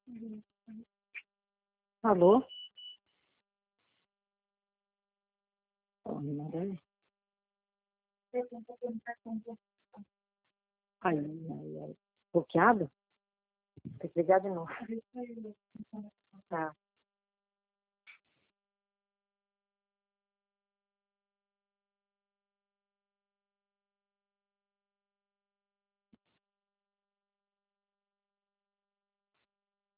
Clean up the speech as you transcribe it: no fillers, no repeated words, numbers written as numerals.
Alô? Oh, Maria. Ai, ai, ai. Bloqueado? Tem que ligar de novo. Tá.